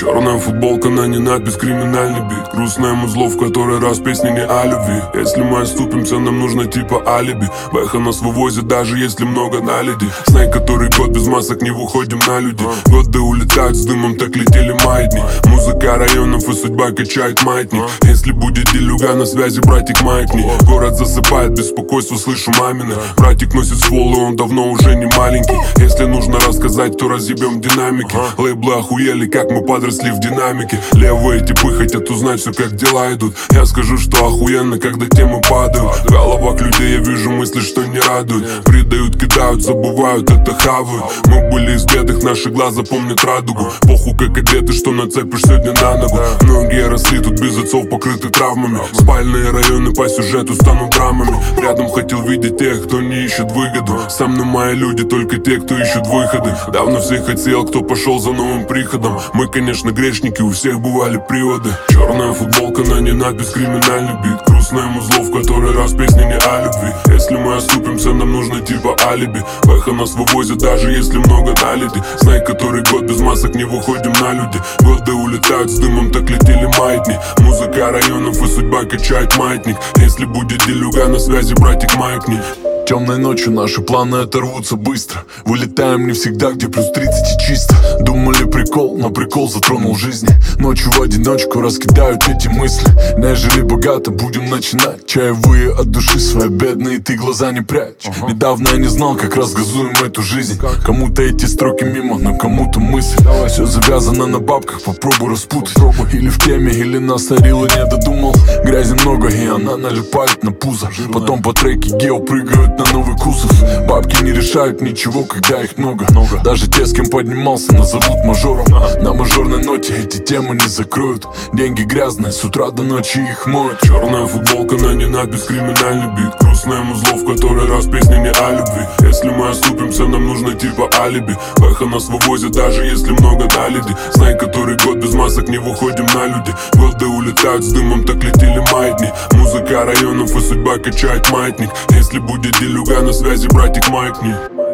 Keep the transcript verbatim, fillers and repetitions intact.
Черная футболка, на ней надпись «Криминальный бит». Грустная музло, в который раз песни не о любви. Если мы оступимся, нам нужно типа алиби. Бэха нас вывозит, даже если много наледи. Знай, который год без масок не выходим на люди. Годы улетают с дымом, так летели маятни. Музыка районов и судьба качает маятник. Если будет делюга на связи, братик, маятни. Город засыпает, беспокойство слышу мамины. Братик носит ствол, и он давно уже не маленький. Если нужно рассказать, то разъебем динамики. Лейблы охуели, как мы подросли в динамике. Левые типы хотят узнать все, как дела идут. Я скажу, что охуенно, когда темы падают. В головах людей я вижу мысли, что не радуют. Предают, кидают, забывают, это хавают. Мы были из бедных, наши глаза помнят радугу. Похуй, как одеты, что нацепишь сегодня на ногу. Многие росли тут без отцов, покрыты травмами. Спальные районы по сюжету станут драмами. Рядом хотел видеть тех, кто не ищет выгоду. Со мной мои люди, только те, кто ищут выходы. Давно всех отсеял, кто пошел за новым приходом. Мы, конечно, грешники, у всех бывали приводы. Черная футболка, на ней надпись «Криминальный бит». Грустная музло, в который раз песни не о любви. Если мы оступимся, нам нужно типа алиби. Бэха нас вывозит, даже если много наледи. Знай, который год без масок не выходим на люди. Годы улетают с дымом, так летели маятни. Музыка районов и судьба качает маятник. Если будет делюга на связи, братик, маятни. Темной ночью наши планы оторвутся быстро. Вылетаем не всегда, где плюс тридцать и чисто. Думали прикол, но прикол затронул жизни. Ночью в одиночку раскидают эти мысли. Нежели богато будем начинать. Чаевые от души свои бедные, ты глаза не прячь. uh-huh. Недавно я не знал, как разгазуем эту жизнь. Кому-то эти строки мимо, но кому-то мысль. Давай. Все завязано на бабках, попробуй распутать. Попробуй. Или в теме, или насорил и не додумал. Грязи много, и она налипает на пузо. Жирная. Потом по треке гео прыгают на новый кузов. Бабки не решают ничего, когда их много. много. Даже те, с кем поднимался, назовут мажором. ага. На мажорной ноте эти темы не закроют. Деньги грязные, с утра до ночи их моют. Черная футболка, на ней надпись «Криминальный бит». Грустная музло, в который раз песни не о любви. Если мы оступимся, нам нужно типа алиби. Бэха нас вывозит, даже если много наледи. Знай, который год без масок не выходим на люди. Годы улетают с дымом, так летели маятни. Музыка районов и судьба качает маятник. Если будет делюга на связи, братик, маятни.